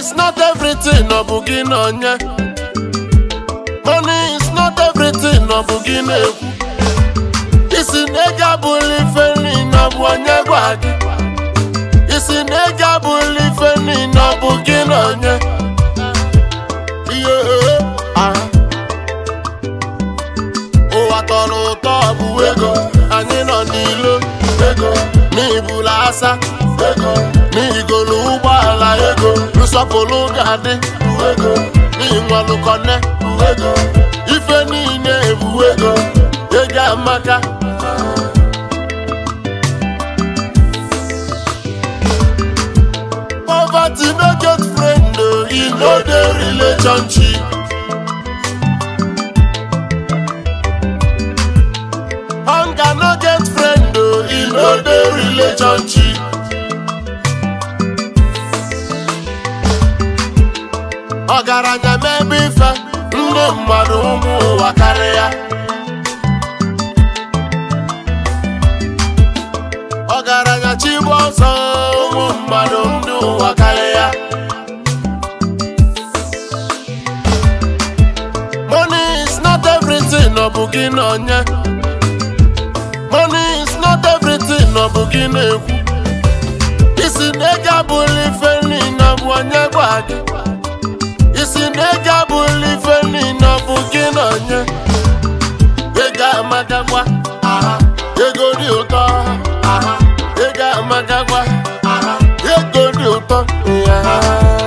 is not everything, no begin on ya. Money is not everything, no begin on. It's in a bully no bonya gwagi. It's in a bully no begin on ya. Oh, I thought no top ego, and you know Nilo ego, me bulasa ego, me go lubala ego, Lusapolo gade ego, me walukone ego, if any nebu ego, ega maka. Poverty no get friend, you know the relationship. Hunger no get friend, you know the relationship. Ogaranya maybe fa, no mmadụ ụmụ wakarịa. Ogaranya chibu ọsọ ụmụ mmadụ ndụ wakarịa. Money is not everything, no begin on ya. Money is not everything, no begin on. Isi nega bully feni na buanya gwagi. Isi nega bully feni na begin on ya. Ega magagwa, aha. Ego di uto, aha. Ega magagwa, aha. Ego di uto, yeah.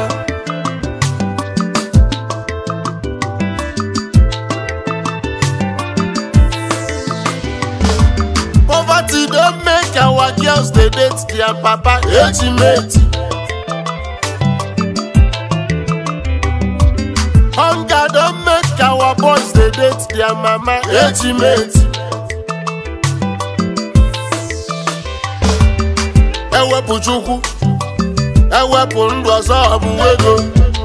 Poverty don't make our girls they date their papa age-mate. Hunger don't make our boys they date their mama age-mate. Ewepu chukwu, ewepu ndụ ọzọ bụ ego.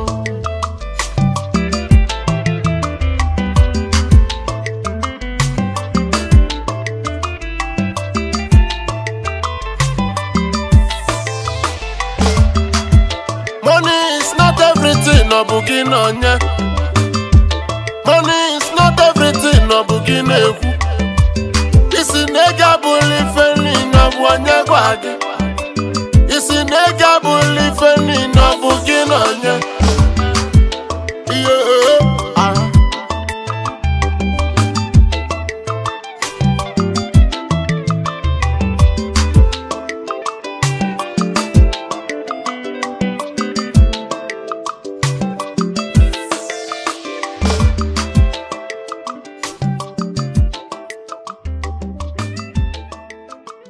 Money is not everything, no begin on ya. Money is not everything, no begin on. It's in a bully feni no bonya gwagi. It's in a bully feni no begin on ya.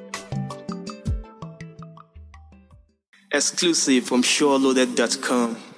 Exclusive from SureLoaded.com.